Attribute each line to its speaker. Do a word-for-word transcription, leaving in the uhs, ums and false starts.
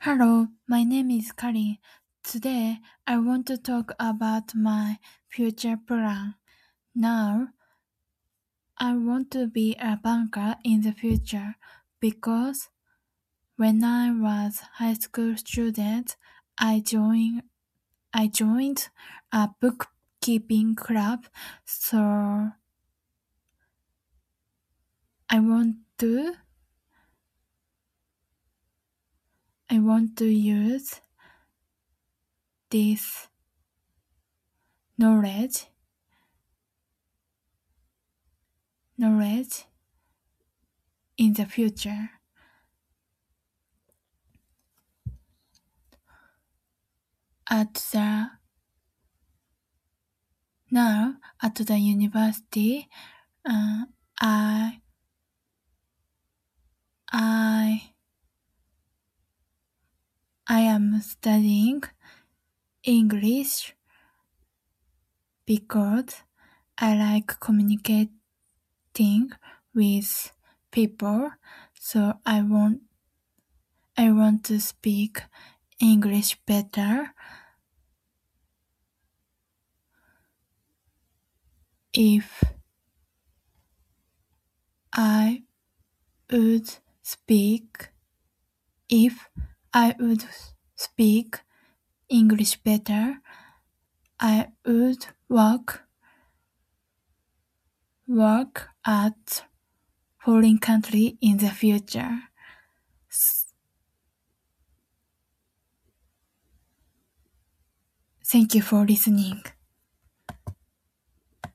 Speaker 1: Hello, my name is Karin. Today, I want to talk about my future plan. Now, I want to be a banker in the future because when I was high school student, I joined I joined a bookkeeping club, so I want to I want to use this knowledge knowledge in the future. At the now at the university, uh, I I I am studying English because I like communicating with people. So I want I want to speak English better. If I would speak if I would speak English better, I would work work at foreign country in the future. Thank you for listening.